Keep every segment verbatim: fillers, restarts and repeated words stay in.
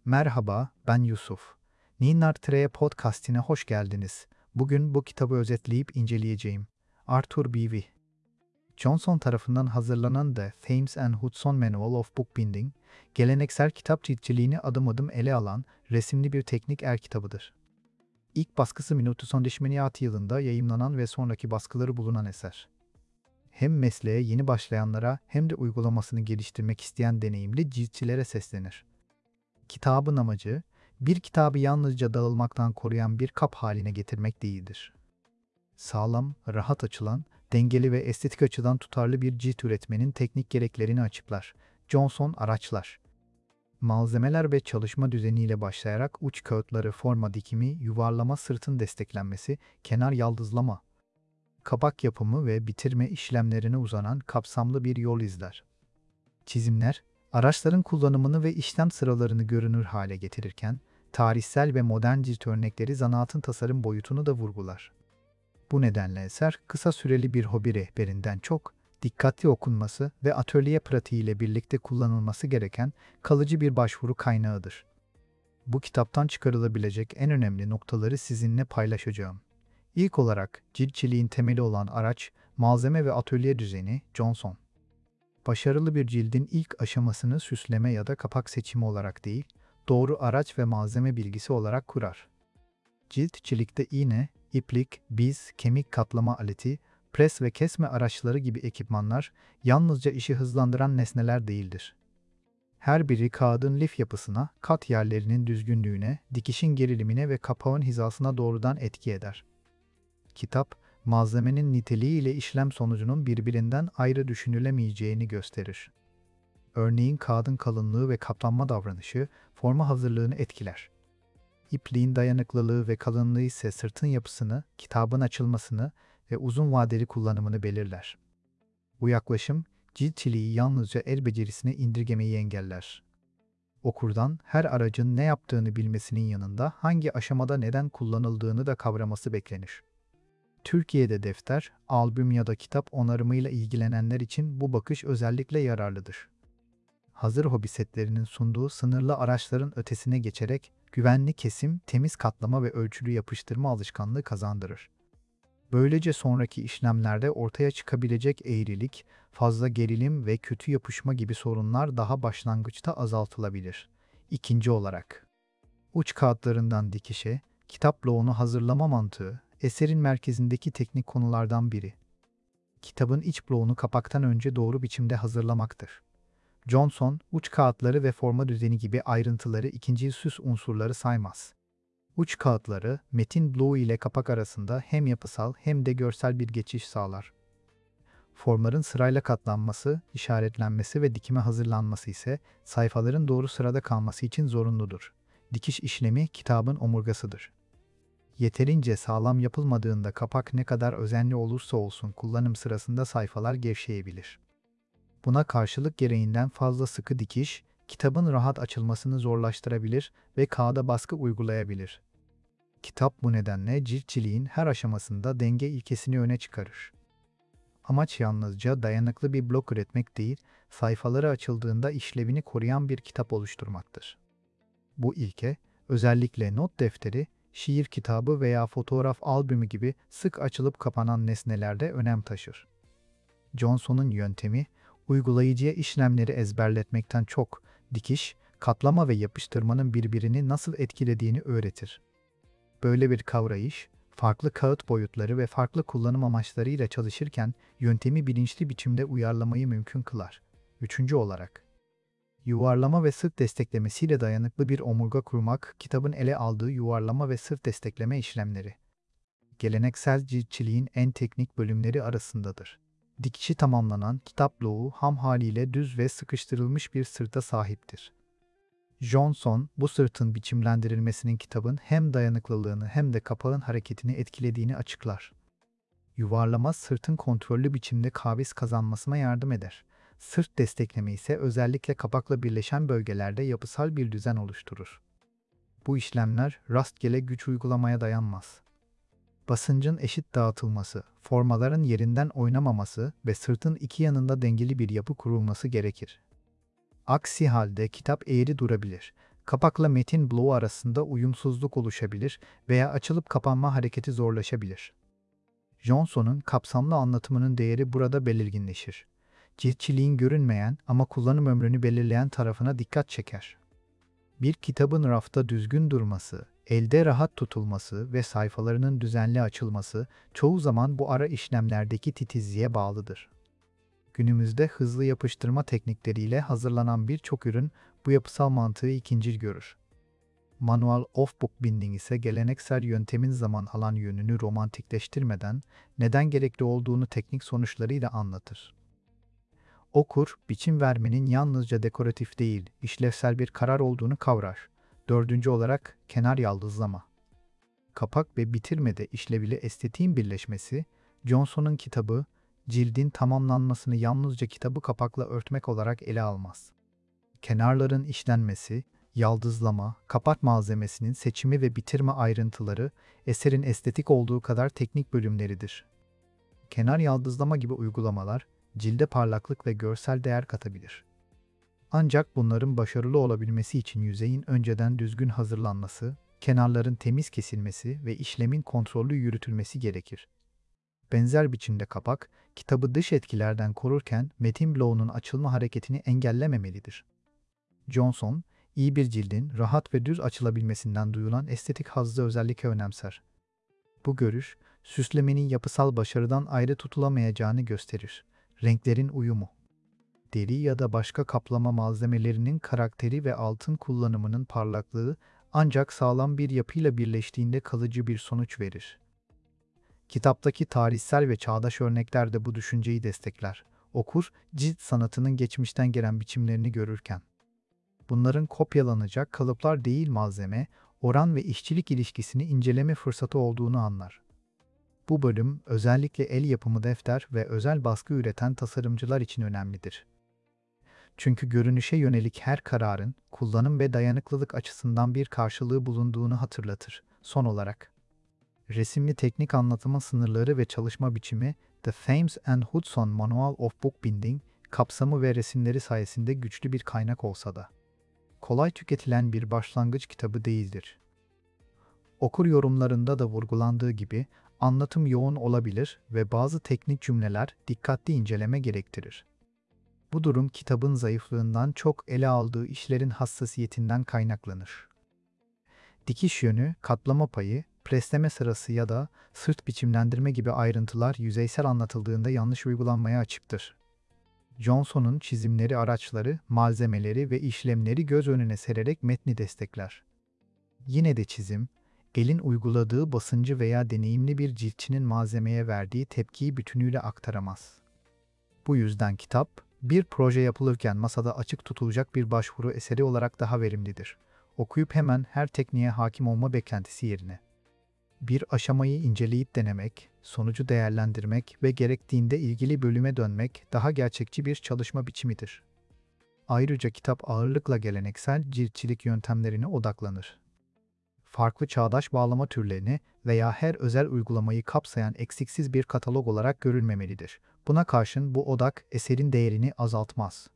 Merhaba, ben Yusuf. Ninar Treya Podcast'ine hoş geldiniz. Bugün bu kitabı özetleyip inceleyeceğim. Arthur Beevy. Johnson tarafından hazırlanan The Thames and Hudson Manual of Bookbinding, geleneksel kitap ciltçiliğini adım adım ele alan resimli bir teknik er kitabıdır. İlk baskısı bin dokuz yüz on beş yılında yayımlanan ve sonraki baskıları bulunan eser. Hem mesleğe yeni başlayanlara hem de uygulamasını geliştirmek isteyen deneyimli ciltçilere seslenir. Kitabın amacı, bir kitabı yalnızca dağılmaktan koruyan bir kap haline getirmek değildir. Sağlam, rahat açılan, dengeli ve estetik açıdan tutarlı bir cilt üretmenin teknik gereklerini açıklar. Johnson araçlar. Malzemeler ve çalışma düzeniyle başlayarak uç kağıtları forma dikimi, yuvarlama sırtın desteklenmesi, kenar yaldızlama, kapak yapımı ve bitirme işlemlerine uzanan kapsamlı bir yol izler. Çizimler, araçların kullanımını ve işlem sıralarını görünür hale getirirken, tarihsel ve modern cilt örnekleri zanaatın tasarım boyutunu da vurgular. Bu nedenle eser, kısa süreli bir hobi rehberinden çok, dikkatli okunması ve atölye pratiğiyle birlikte kullanılması gereken kalıcı bir başvuru kaynağıdır. Bu kitaptan çıkarılabilecek en önemli noktaları sizinle paylaşacağım. İlk olarak, ciltçiliğin temeli olan araç, malzeme ve atölye düzeni, Johnson. Başarılı bir cildin ilk aşamasını süsleme ya da kapak seçimi olarak değil, doğru araç ve malzeme bilgisi olarak kurar. Ciltçilikte iğne, iplik, biz, kemik kaplama aleti, pres ve kesme araçları gibi ekipmanlar yalnızca işi hızlandıran nesneler değildir. Her biri kağıdın lif yapısına, kat yerlerinin düzgünlüğüne, dikişin gerilimine ve kapağın hizasına doğrudan etki eder. Kitap, malzemenin niteliği ile işlem sonucunun birbirinden ayrı düşünülemeyeceğini gösterir. Örneğin kağıdın kalınlığı ve katlanma davranışı, forma hazırlığını etkiler. İpliğin dayanıklılığı ve kalınlığı ise sırtın yapısını, kitabın açılmasını ve uzun vadeli kullanımını belirler. Bu yaklaşım, ciltçiliği yalnızca el becerisine indirgemeyi engeller. Okurdan her aracın ne yaptığını bilmesinin yanında hangi aşamada neden kullanıldığını da kavraması beklenir. Türkiye'de defter, albüm ya da kitap onarımıyla ilgilenenler için bu bakış özellikle yararlıdır. Hazır hobi setlerinin sunduğu sınırlı araçların ötesine geçerek güvenli kesim, temiz katlama ve ölçülü yapıştırma alışkanlığı kazandırır. Böylece sonraki işlemlerde ortaya çıkabilecek eğrilik, fazla gerilim ve kötü yapışma gibi sorunlar daha başlangıçta azaltılabilir. İkinci olarak, uç kağıtlarından dikişe, kitap bloğunu hazırlama mantığı, eserin merkezindeki teknik konulardan biri. Kitabın iç bloğunu kapaktan önce doğru biçimde hazırlamaktır. Johnson, uç kağıtları ve forma düzeni gibi ayrıntıları ikinci süs unsurları saymaz. Uç kağıtları, metin bloğu ile kapak arasında hem yapısal hem de görsel bir geçiş sağlar. Formların sırayla katlanması, işaretlenmesi ve dikime hazırlanması ise sayfaların doğru sırada kalması için zorunludur. Dikiş işlemi kitabın omurgasıdır. Yeterince sağlam yapılmadığında kapak ne kadar özenli olursa olsun kullanım sırasında sayfalar gevşeyebilir. Buna karşılık gereğinden fazla sıkı dikiş, kitabın rahat açılmasını zorlaştırabilir ve kağıda baskı uygulayabilir. Kitap bu nedenle ciltçiliğin her aşamasında denge ilkesini öne çıkarır. Amaç yalnızca dayanıklı bir blok üretmek değil, sayfaları açıldığında işlevini koruyan bir kitap oluşturmaktır. Bu ilke, özellikle not defteri, şiir kitabı veya fotoğraf albümü gibi sık açılıp kapanan nesnelerde önem taşır. Johnson'un yöntemi, uygulayıcıya işlemleri ezberletmekten çok, dikiş, katlama ve yapıştırmanın birbirini nasıl etkilediğini öğretir. Böyle bir kavrayış, farklı kağıt boyutları ve farklı kullanım amaçlarıyla çalışırken yöntemi bilinçli biçimde uyarlamayı mümkün kılar. Üçüncü olarak, yuvarlama ve sırt desteklemesiyle dayanıklı bir omurga kurmak, kitabın ele aldığı yuvarlama ve sırt destekleme işlemleri. Geleneksel ciltçiliğin en teknik bölümleri arasındadır. Dikişi tamamlanan kitap bloğu ham haliyle düz ve sıkıştırılmış bir sırta sahiptir. Johnson, bu sırtın biçimlendirilmesinin kitabın hem dayanıklılığını hem de kapağın hareketini etkilediğini açıklar. Yuvarlama sırtın kontrollü biçimde kavis kazanmasına yardım eder. Sırt destekleme ise özellikle kapakla birleşen bölgelerde yapısal bir düzen oluşturur. Bu işlemler rastgele güç uygulamaya dayanmaz. Basıncın eşit dağıtılması, formaların yerinden oynamaması ve sırtın iki yanında dengeli bir yapı kurulması gerekir. Aksi halde kitap eğri durabilir, Kapakla metin bloğu arasında uyumsuzluk oluşabilir veya açılıp kapanma hareketi zorlaşabilir. Johnson'un kapsamlı anlatımının değeri burada belirginleşir. Ciltçiliğin görünmeyen ama kullanım ömrünü belirleyen tarafına dikkat çeker. Bir kitabın rafta düzgün durması, elde rahat tutulması ve sayfalarının düzenli açılması çoğu zaman bu ara işlemlerdeki titizliğe bağlıdır. Günümüzde hızlı yapıştırma teknikleriyle hazırlanan birçok ürün bu yapısal mantığı ikincil görür. Manual off-book binding ise geleneksel yöntemin zaman alan yönünü romantikleştirmeden neden gerekli olduğunu teknik sonuçlarıyla anlatır. Okur, biçim vermenin yalnızca dekoratif değil, işlevsel bir karar olduğunu kavrar. Dördüncü olarak kenar yaldızlama. Kapak ve bitirmede işlevli estetiğin birleşmesi, Johnson'un kitabı, cildin tamamlanmasını yalnızca kitabı kapakla örtmek olarak ele almaz. Kenarların işlenmesi, yaldızlama, kapak malzemesinin seçimi ve bitirme ayrıntıları eserin estetik olduğu kadar teknik bölümleridir. Kenar yaldızlama gibi uygulamalar, cilde parlaklık ve görsel değer katabilir. Ancak bunların başarılı olabilmesi için yüzeyin önceden düzgün hazırlanması, kenarların temiz kesilmesi ve işlemin kontrollü yürütülmesi gerekir. Benzer biçimde kapak, kitabı dış etkilerden korurken metin bloğunun açılma hareketini engellememelidir. Johnson, iyi bir cildin rahat ve düz açılabilmesinden duyulan estetik hazzı özellikle önemser. Bu görüş, süslemenin yapısal başarıdan ayrı tutulamayacağını gösterir. Renklerin uyumu, deri ya da başka kaplama malzemelerinin karakteri ve altın kullanımının parlaklığı ancak sağlam bir yapıyla birleştiğinde kalıcı bir sonuç verir. Kitaptaki tarihsel ve çağdaş örnekler de bu düşünceyi destekler. Okur, cilt sanatının geçmişten gelen biçimlerini görürken, bunların kopyalanacak kalıplar değil malzeme, oran ve işçilik ilişkisini inceleme fırsatı olduğunu anlar. Bu bölüm özellikle el yapımı defter ve özel baskı üreten tasarımcılar için önemlidir. Çünkü görünüşe yönelik her kararın kullanım ve dayanıklılık açısından bir karşılığı bulunduğunu hatırlatır. Son olarak, resimli teknik anlatımın sınırları ve çalışma biçimi The Thames and Hudson Manual of Book Binding kapsamı ve resimleri sayesinde güçlü bir kaynak olsa da kolay tüketilen bir başlangıç kitabı değildir. Okur yorumlarında da vurgulandığı gibi anlatım yoğun olabilir ve bazı teknik cümleler dikkatli inceleme gerektirir. Bu durum kitabın zayıflığından çok ele aldığı işlerin hassasiyetinden kaynaklanır. Dikiş yönü, katlama payı, presleme sırası ya da sırt biçimlendirme gibi ayrıntılar yüzeysel anlatıldığında yanlış uygulanmaya açıktır. Johnson'un çizimleri araçları, malzemeleri ve işlemleri göz önüne sererek metni destekler. Yine de çizim, elin uyguladığı basıncı veya deneyimli bir ciltçinin malzemeye verdiği tepkiyi bütünüyle aktaramaz. Bu yüzden kitap, bir proje yapılırken masada açık tutulacak bir başvuru eseri olarak daha verimlidir. Okuyup hemen her tekniğe hakim olma beklentisi yerine, bir aşamayı inceleyip denemek, sonucu değerlendirmek ve gerektiğinde ilgili bölüme dönmek daha gerçekçi bir çalışma biçimidir. Ayrıca kitap ağırlıkla geleneksel ciltçilik yöntemlerine odaklanır. Farklı çağdaş bağlama türlerini veya her özel uygulamayı kapsayan eksiksiz bir katalog olarak görülmemelidir. Buna karşın bu odak eserin değerini azaltmaz.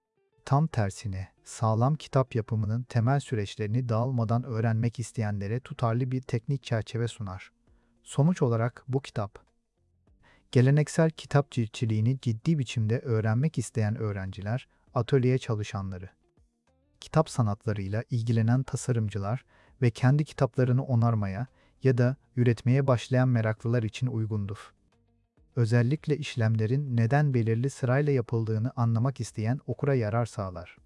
Tam tersine, sağlam kitap yapımının temel süreçlerini dağılmadan öğrenmek isteyenlere tutarlı bir teknik çerçeve sunar. Sonuç olarak bu kitap, geleneksel kitap ciltçiliğini ciddi biçimde öğrenmek isteyen öğrenciler, atölye çalışanları, kitap sanatlarıyla ilgilenen tasarımcılar ve kendi kitaplarını onarmaya ya da üretmeye başlayan meraklılar için uygundur. Özellikle işlemlerin neden belirli sırayla yapıldığını anlamak isteyen okura yarar sağlar.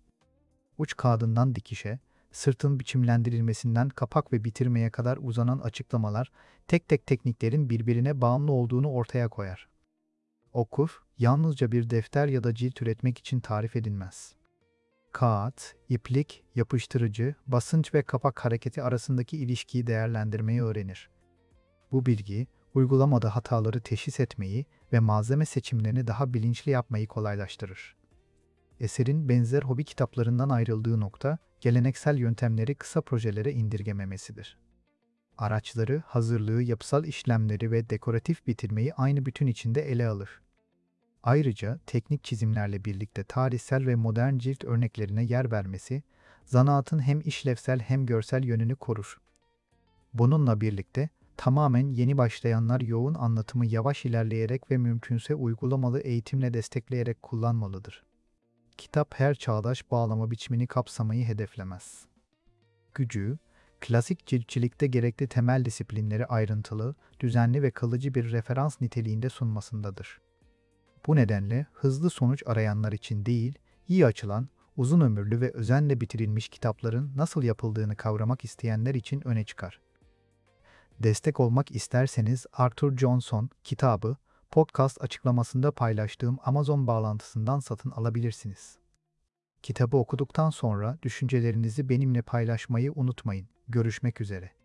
Uç kağıdından dikişe, sırtın biçimlendirilmesinden kapak ve bitirmeye kadar uzanan açıklamalar tek tek tekniklerin birbirine bağımlı olduğunu ortaya koyar. Okur, yalnızca bir defter ya da cilt üretmek için tarif edilmez. Kağıt, iplik, yapıştırıcı, basınç ve kapak hareketi arasındaki ilişkiyi değerlendirmeyi öğrenir. Bu bilgi, uygulamada hataları teşhis etmeyi ve malzeme seçimlerini daha bilinçli yapmayı kolaylaştırır. Eserin benzer hobi kitaplarından ayrıldığı nokta, geleneksel yöntemleri kısa projelere indirgememesidir. Araçları, hazırlığı, yapısal işlemleri ve dekoratif bitirmeyi aynı bütün içinde ele alır. Ayrıca teknik çizimlerle birlikte tarihsel ve modern cilt örneklerine yer vermesi, zanaatın hem işlevsel hem görsel yönünü korur. Bununla birlikte, tamamen yeni başlayanlar yoğun anlatımı yavaş ilerleyerek ve mümkünse uygulamalı eğitimle destekleyerek kullanmalıdır. Kitap her çağdaş bağlama biçimini kapsamayı hedeflemez. Gücü, klasik ciltçilikte gerekli temel disiplinleri ayrıntılı, düzenli ve kalıcı bir referans niteliğinde sunmasındadır. Bu nedenle hızlı sonuç arayanlar için değil, iyi açılan, uzun ömürlü ve özenle bitirilmiş kitapların nasıl yapıldığını kavramak isteyenler için öne çıkar. Destek olmak isterseniz Arthur Johnson kitabı, podcast açıklamasında paylaştığım Amazon bağlantısından satın alabilirsiniz. Kitabı okuduktan sonra düşüncelerinizi benimle paylaşmayı unutmayın. Görüşmek üzere.